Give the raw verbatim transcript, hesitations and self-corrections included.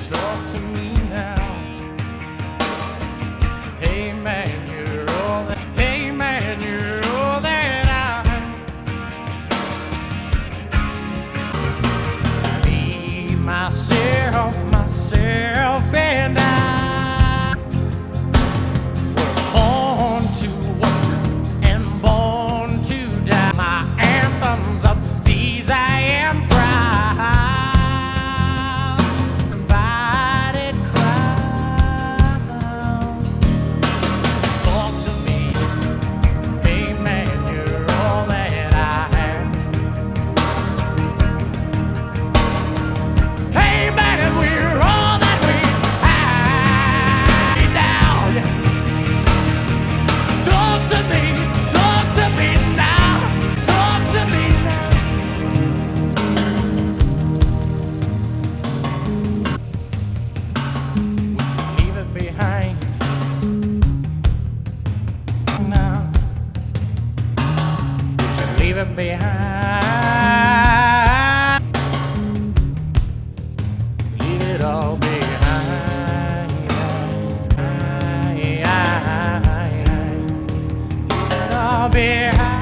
Talk to me now. Hey man, you're all that. Hey man, you're all that I need. Myself, myself, and I. Born to work and born to die. My anthems of these I am proud. Divided crown. Talk to me. Hey man, you're all that I have. Hey man, we're all that we have. Down. Talk to me, talk to me now, talk to me now. Leave it behind now. Leave it behind. Leave it all behind. Leave it all behind.